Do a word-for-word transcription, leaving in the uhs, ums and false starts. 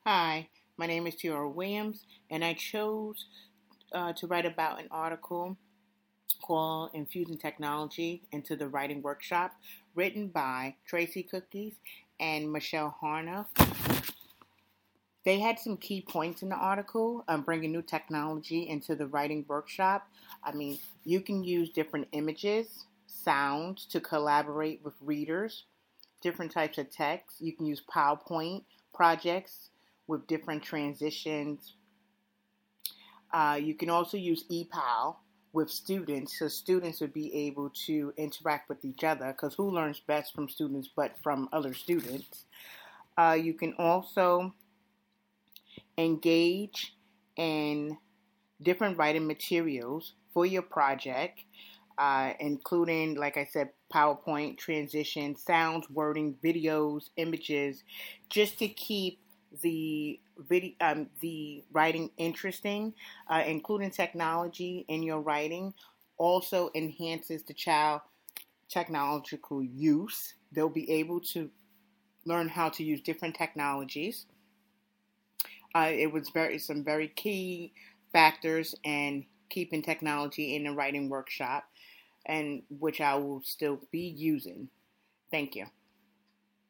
Hi, my name is Tiara Williams, and I chose uh, to write about an article called Infusing Technology into the Writing Workshop, written by Tracy Cookies and Michelle Harner. They had some key points in the article, um, bringing new technology into the writing workshop. I mean, you can use different images, sounds to collaborate with readers, different types of text. You can use PowerPoint projects with different transitions. Uh, you can also use ePal with students, so students would be able to interact with each other, because who learns best from students but from other students? Uh, you can also engage in different writing materials for your project, uh, including, like I said, PowerPoint, transition, sounds, wording, videos, images, just to keep the video, um, the writing interesting, uh, including technology in your writing, also enhances the child technological use. They'll be able to learn how to use different technologies. Uh, it was very some very key factors in keeping technology in the writing workshop, and which I will still be using. Thank you.